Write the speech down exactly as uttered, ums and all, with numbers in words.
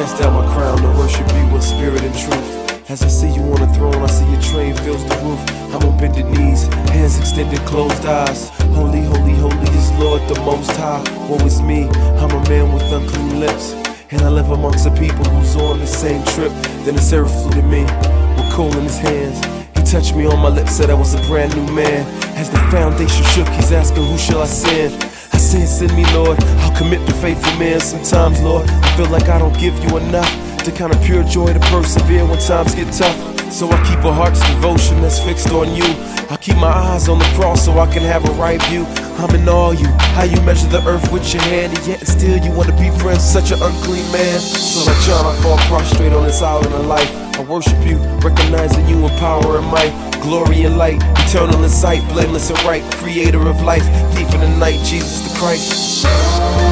cast down my crown to worship you in spirit and truth. As I see you on the throne, I see your train fills the roof. I'm on bended knees, hands extended, closed eyes. Holy, holy, holy is Lord the Most High. Woe is me, I'm a man with unclean lips, and I live amongst a people who's on the same trip. Then the seraph flew to me with coal in his hands. He touched me on my lips, said I was a brand new man. As the foundation shook, he's asking, who shall I send? I said, send me, Lord, I'll commit to faithful men. Sometimes, Lord, I feel like I don't give you enough to kind of pure joy to persevere when times get tough. So I keep a heart's devotion that's fixed on you. I keep my eyes on the cross so I can have a right view. I'm in awe of you, how you measure the earth with your hand, and yet still you want to be friends, such an unclean man. So like John, I fall prostrate on this island of life. I worship you, recognizing you in power and might, glory and light, eternal in sight, blameless and right, creator of life, thief in the night, Jesus the Christ.